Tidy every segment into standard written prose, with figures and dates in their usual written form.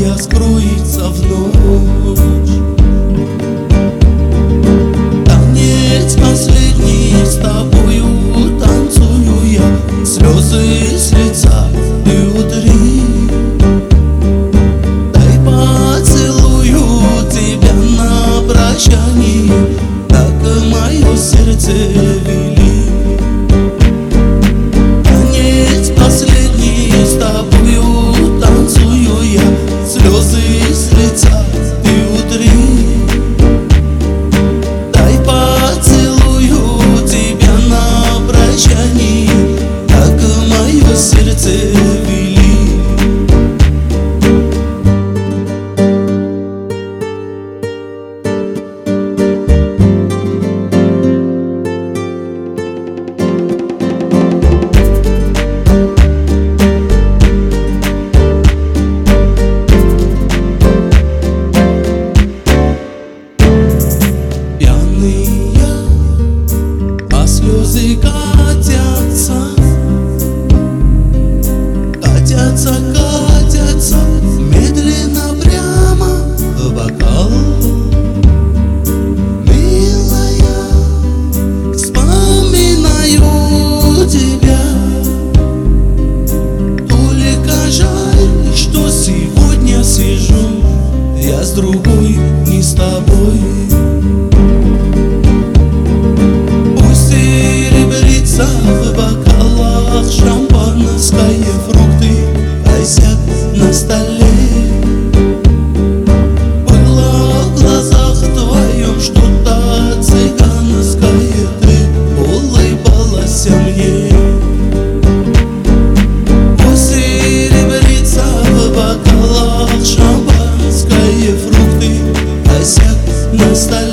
моя скроется в ночь. Танец последний с тобою танцую я, слезы с лица ты утри. Дай поцелую тебя на прощание, как мое сердце вели. Танец последний с тобою танцую я, слезы с лица ты утри. Дай поцелую тебя на прощание, как мое сердце вели. Слезы катятся, катятся, катятся медленно прямо в бокал. Милая, вспоминаю тебя. Только жаль, что сегодня сижу я с другой, не с тобой. В бокалах шампанское, фрукты, косяк на столе. Было в глазах твоем что-то цыганское, ты улыбалась мне. После ребрица в бокалах шампанское, фрукты, косяк на столе.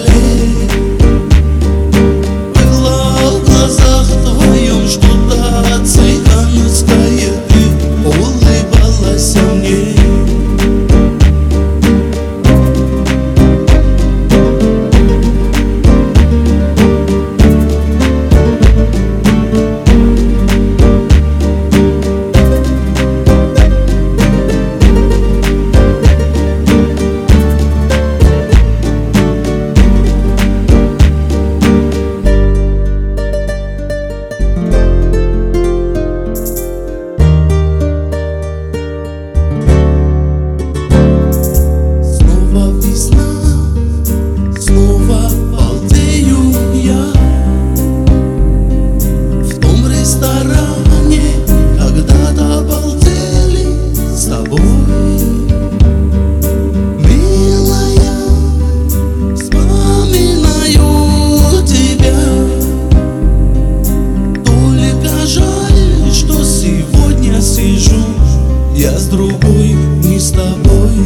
Когда-то обалдели с тобой, милая, вспоминаю тебя. Только жаль, что сегодня сижу я с другой, не с тобой.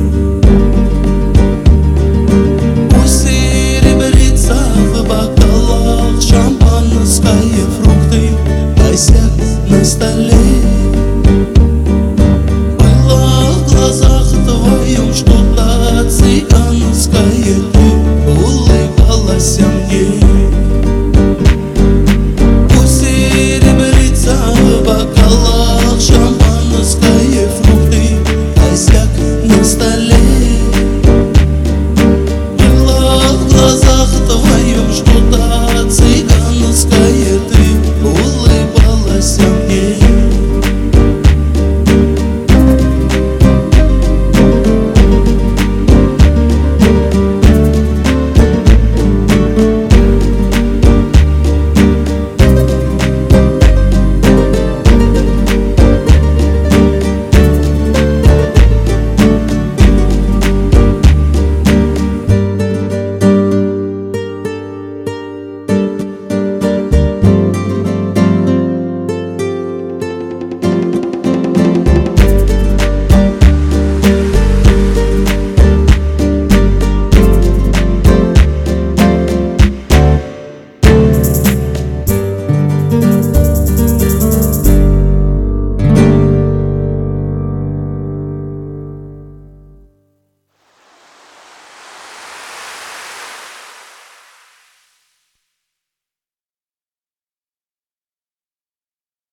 Пусть серебрится в бокалах шампанское, фрукты, косяк на столе.